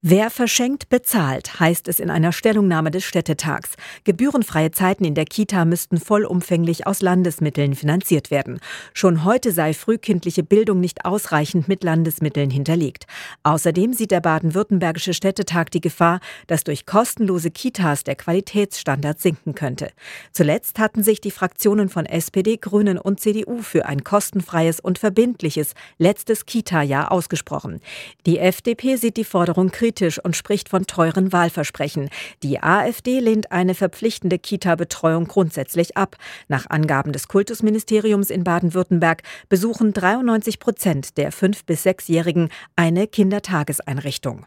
Wer verschenkt, bezahlt, heißt es in einer Stellungnahme des Städtetags. Gebührenfreie Zeiten in der Kita müssten vollumfänglich aus Landesmitteln finanziert werden. Schon heute sei frühkindliche Bildung nicht ausreichend mit Landesmitteln hinterlegt. Außerdem sieht der baden-württembergische Städtetag die Gefahr, dass durch kostenlose Kitas der Qualitätsstandard sinken könnte. Zuletzt hatten sich die Fraktionen von SPD, Grünen und CDU für ein kostenfreies und verbindliches letztes Kita-Jahr ausgesprochen. Die FDP sieht die Forderung kritisch und spricht von teuren Wahlversprechen. Die AfD lehnt eine verpflichtende Kita-Betreuung grundsätzlich ab. Nach Angaben des Kultusministeriums in Baden-Württemberg besuchen 93% der 5- bis 6-Jährigen eine Kindertageseinrichtung.